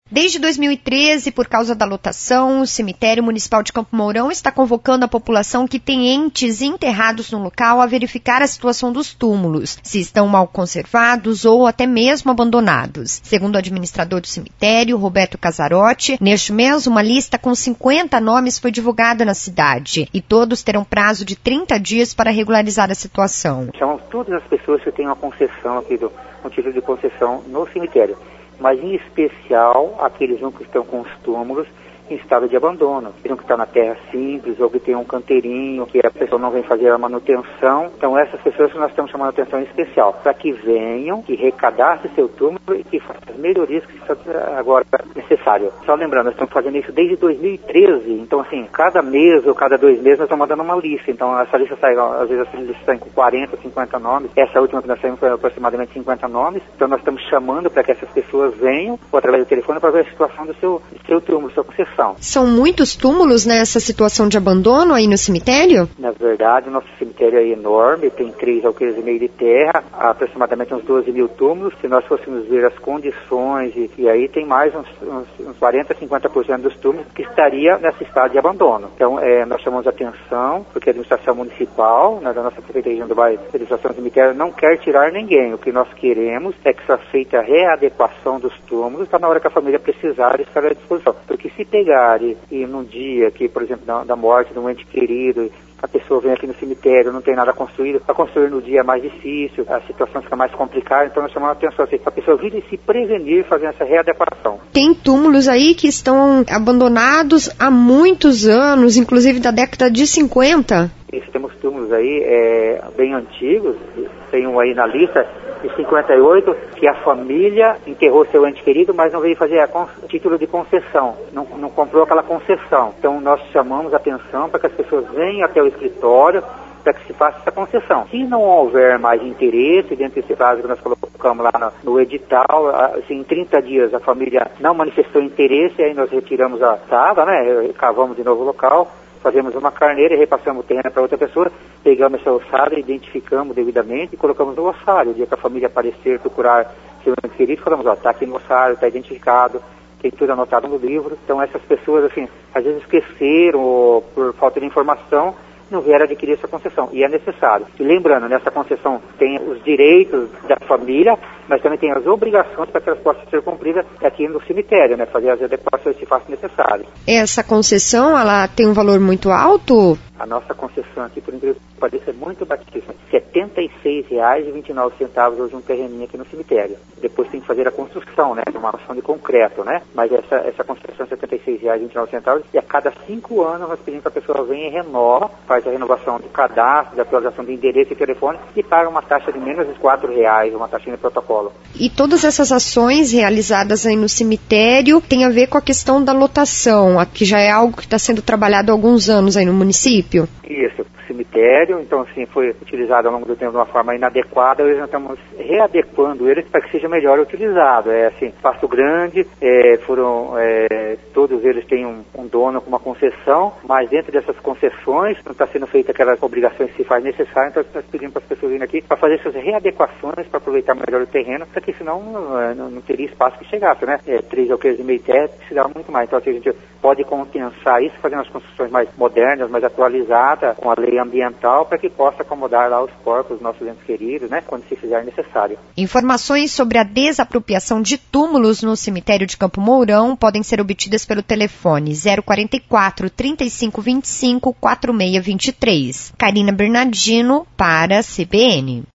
Desde 2013, por causa da lotação, o cemitério municipal de Campo Mourão está convocando a população que tem entes enterrados no local a verificar a situação dos túmulos, se estão mal conservados ou até mesmo abandonados. Segundo o administrador do cemitério, Roberto Casarotti, neste mês uma lista com 50 nomes foi divulgada na cidade e todos terão prazo de 30 dias para regularizar a situação. Chamamos todas as pessoas que têm uma concessão aqui, um título de concessão no cemitério, mas em especial aqueles que estão com os túmulos em estado de abandono, que estão na terra simples ou que tem um canteirinho que a pessoa não vem fazer a manutenção. Então essas pessoas que nós estamos chamando a atenção especial, para que venham, que recadastrem seu túmulo e que façam as melhorias que são agora necessárias. Só lembrando, nós estamos fazendo isso desde 2013, então assim, cada mês ou cada 2 meses nós estamos mandando uma lista. Então essa lista sai, às vezes essa lista sai com 40, 50 nomes, essa última que nós saímos foi aproximadamente 50 nomes, então nós estamos chamando para que essas pessoas venham, ou através do telefone, para ver a situação do seu túmulo, sua concessão. São muitos túmulos nessa situação de abandono aí no cemitério? Na verdade, o nosso cemitério é enorme, tem 3 alqueires e meio de terra, aproximadamente uns 12 mil túmulos. Se nós fôssemos ver as condições, e aí tem mais uns 40, 50% dos túmulos que estaria nesse estado de abandono. Então, nós chamamos a atenção, porque a administração municipal, da nossa prefeitura do bairro, a administração do cemitério não quer tirar ninguém. O que nós queremos é que seja feita a readequação dos túmulos para na hora que a família precisar estar à disposição. Porque se pegar e num dia que, por exemplo, da morte de um ente querido, a pessoa vem aqui no cemitério, não tem nada construído, para construir no dia é mais difícil, a situação fica mais complicada, então nós chamamos a atenção assim, a pessoa vir e se prevenir fazendo essa readequação. Tem túmulos aí que estão abandonados há muitos anos, inclusive da década de 50. Isso, temos túmulos aí bem antigos, tem um aí na lista de 58, que a família enterrou seu ente querido, mas não veio fazer título de concessão, não comprou aquela concessão. Então nós chamamos a atenção para que as pessoas venham até o escritório para que se faça essa concessão. Se não houver mais interesse, dentro desse prazo que nós colocamos lá no edital, assim, em 30 dias a família não manifestou interesse, aí nós retiramos a sala, cavamos de novo o local, fazemos uma carneira e repassamos o terreno para outra pessoa, pegamos essa ossada, identificamos devidamente e colocamos no ossário. O dia que a família aparecer, procurar seu ente querido, falamos, está aqui no ossário, está identificado, tem tudo anotado no livro. Então essas pessoas, assim, às vezes esqueceram ou por falta de informação, não vieram adquirir essa concessão, e é necessário. E lembrando, nessa concessão tem os direitos da família, mas também tem as obrigações para que elas possam ser cumpridas aqui no cemitério, fazer as adequações que façam necessárias. Essa concessão, ela tem um valor muito alto? A nossa concessão aqui, por incrível que pareça, é muito baixíssima. R$ 76,29 hoje um terreninho aqui no cemitério. Depois tem que fazer a construção, uma ação de concreto, Mas essa concessão é R$ 76,29 e a cada 5 anos nós pedimos que a pessoa venha e renova, faz a renovação do cadastro, da atualização do endereço e telefone e paga uma taxa de menos de R$ 4,00, uma taxinha de protocolo. E todas essas ações realizadas aí no cemitério têm a ver com a questão da lotação, que já é algo que está sendo trabalhado há alguns anos aí no município? Isso, cemitério, então assim, foi utilizado ao longo do tempo de uma forma inadequada, hoje nós estamos readequando ele para que seja melhor utilizado. Passo Grande, todos eles têm um dono com uma concessão, mas dentro dessas concessões não está sendo feita aquelas obrigações que se faz necessárias, então nós pedimos para as pessoas virem aqui para fazer essas readequações, para aproveitar melhor o terreno, porque senão não teria espaço que chegasse, 3 alqueires e meio terra precisava muito mais. Então assim, a gente pode compensar isso fazendo as construções mais modernas, mais atualizadas, com a lei ambiental, para que possa acomodar lá os corpos, os nossos entes queridos, quando se fizer necessário. Informações sobre a desapropriação de túmulos no cemitério de Campo Mourão podem ser obtidas pelo telefone 044 3525 4623. Karina Bernardino para a CBN.